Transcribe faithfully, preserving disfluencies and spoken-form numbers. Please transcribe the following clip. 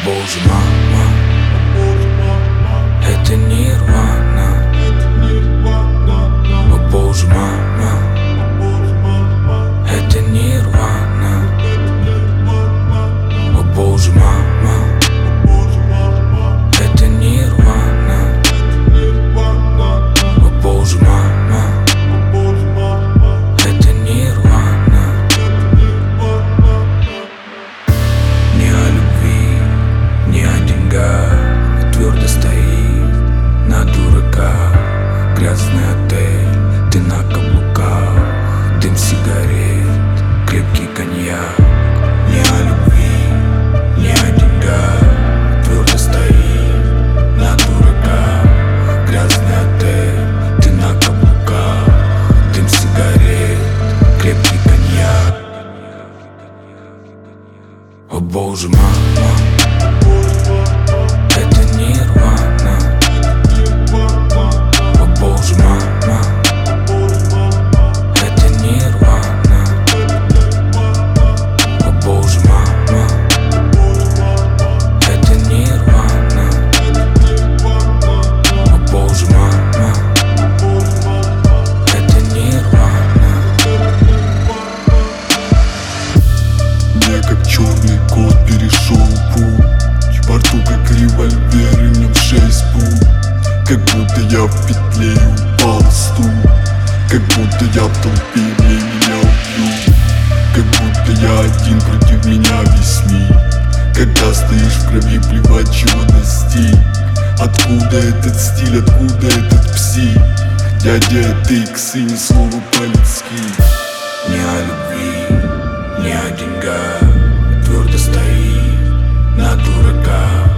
боже, мама, это нирвана. О боже, мама, это нирвана. О боже, мама, это нирвана. О боже, мама, это нирвана. Не о любви, не о деньгах, твердо стоит на дураках. Грязный отель, ты на каблуках, дым сигарет, крепкий коньяк. Не о любви, не о деньгах, твердо стоит на дураках. Грязный отель, ты на каблуках, дым сигарет, крепкий коньяк. О боже, мама, это нирвана. О боже, мама, это нирвана. О боже, мама, это нирвана. О боже, мама, это нирвана. Я как черный кот перешел путь, во рту как револьвер и в нем шесть пуль. Как будто я в петле и упал в стул, как будто я в толпе, мне меня убьют. Как будто я один против меня весь мир. Когда стоишь в крови, плевать, чего достиг. Откуда этот стиль, откуда этот псих? Дядя Тыкс и ни слова по-людски. Не о любви, не о деньгах, твердо стоит на дураках.